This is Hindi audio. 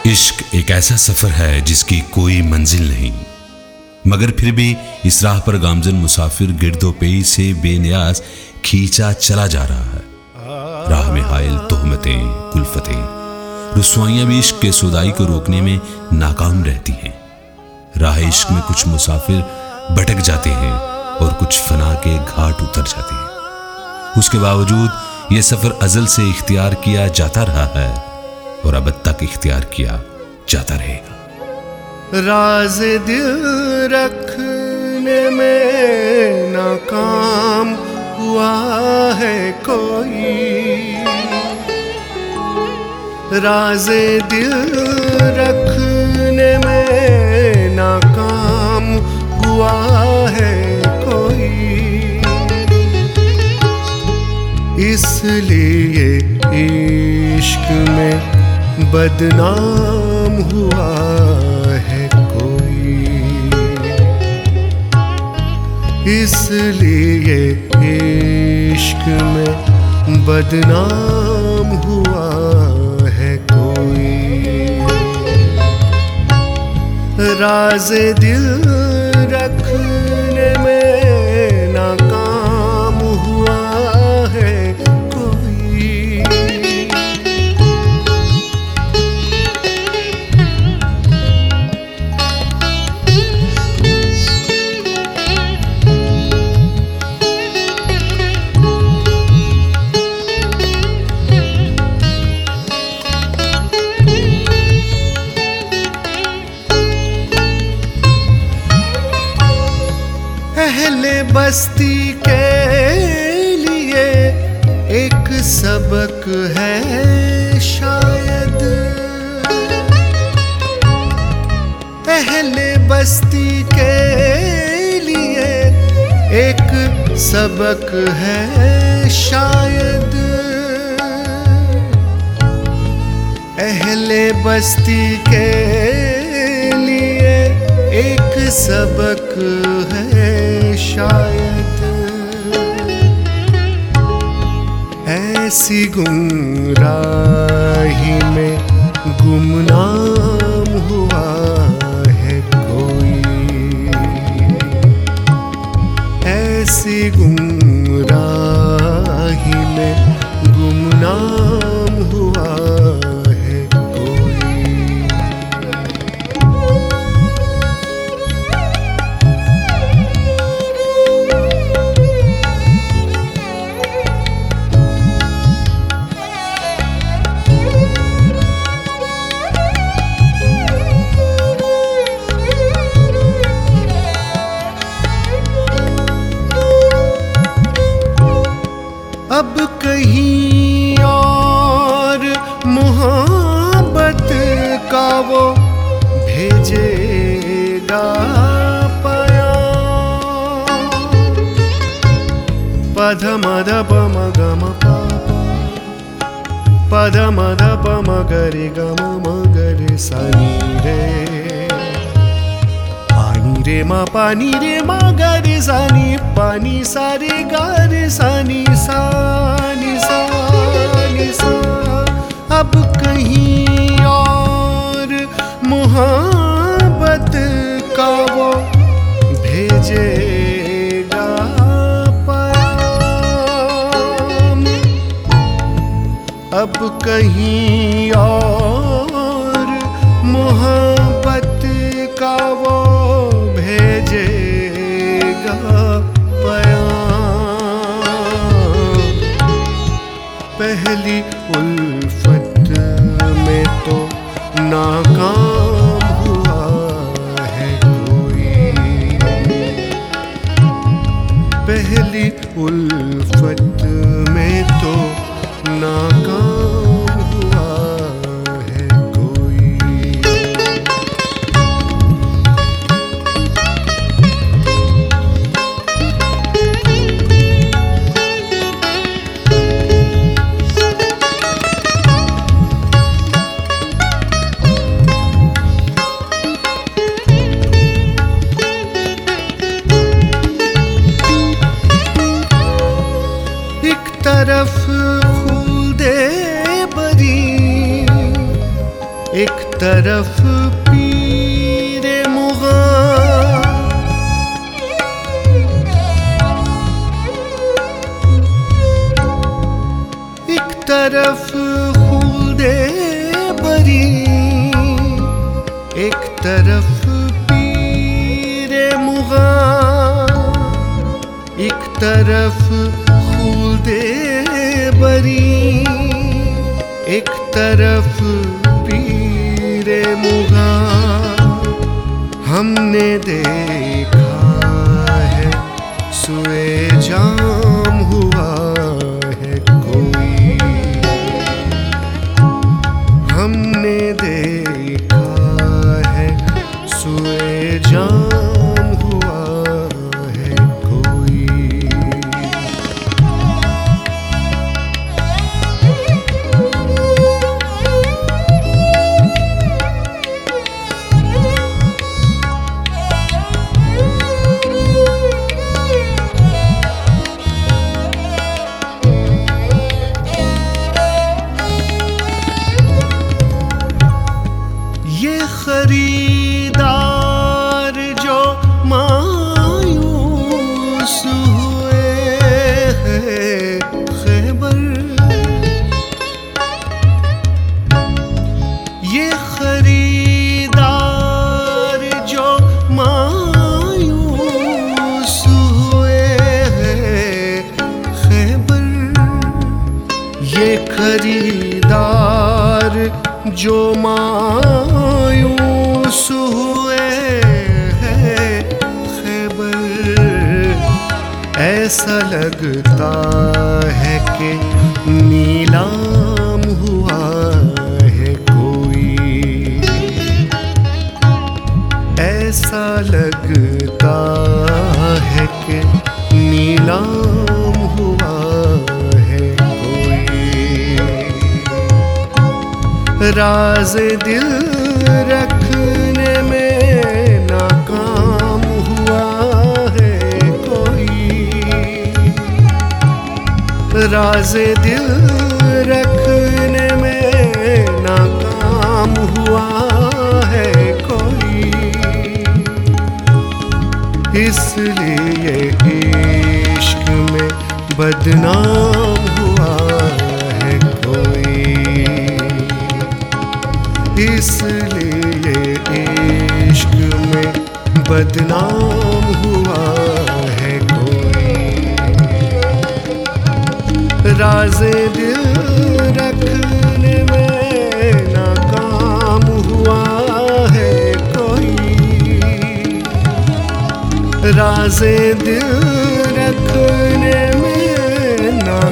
इश्क एक ऐसा सफर है जिसकी कोई मंजिल नहीं, मगर फिर भी इस राह पर गामजन मुसाफिर गिरदो पेई से बेनियाज खींचा चला जा रहा है। राह में हायल तोहमतें, कुल्फतें, रुसवाइयां भी इश्क के सुदाई को रोकने में नाकाम रहती हैं। राह इश्क में कुछ मुसाफिर भटक जाते हैं और कुछ फना के घाट उतर जाते हैं। उसके बावजूद यह सफर अजल से इख्तियार किया जाता रहा है और अब तक इख्तियार किया जाता रहेगा। राज दिल रखने में नाकाम हुआ है कोई, राज दिल रखने में नाकाम हुआ है कोई, इसलिए इश्क में बदनाम हुआ है कोई, इसलिए इश्क में बदनाम हुआ है कोई। राज दिल रखने में नाकाम हुआ है कोई। अहले बस्ती के लिए एक सबक है शायद, अहले बस्ती के लिए एक सबक है शायद, अहले बस्ती के लिए एक सबक है शायद। ऐसी गुमराही में गुमनाम हुआ है कोई, ऐसी गुमराही में गुमनाम हुआ है कोई। अब कहीं और मोहब्बत का वो भेजेगा पैगाम। पध मध पम गम पध मध पम गरे गम मगरे सनी रे पानी रे मा पानी रे मा गरे सानी पानी सारे गारे सानी सानी सानी सा। अब कहीं और मोहब्बत का वो भेजेगा पैगाम। अब कहीं और मोहब्बत का वो भेजेगा पैगाम। पहली उल्फत में तो नाकाम हुआ है कोई, पहली उल्फत में तो नाकाम हुआ है कोई। तरफ खुदे बरी, एक तरफ पीरे मुग़ां, एक तरफ खुल्दे बरी, एक तरफ पीरे मुग़ां, एक तरफ खुल्दे बरी, एक तरफ पीरे मुग़ां। हमने देखा है सुए जाम हुआ है कोई, हमने देखा है सुए जाम हुआ है कोई। ये खरीदार जो मायूस हुए हैं खैबर, ये खरीदार जो मायूस हुए हैं खैबर, ये खरीदार जो मायूस हुए हैं खैबर। ऐसा लगता है कि नीलाम हुआ है कोई, ऐसा लगता है कि नीलाम हुआ है कोई। राज़ दिल रखने में नाकाम हुआ है कोई, राज़ दिल रखने में नाकाम हुआ है कोई। इसलिए इश्क में बदनाम हुआ है कोई, इसलिए इश्क में बदनाम हुआ है कोई। राज़े दिल रखने में नाकाम हुआ है कोई, राज़े दिल रखने में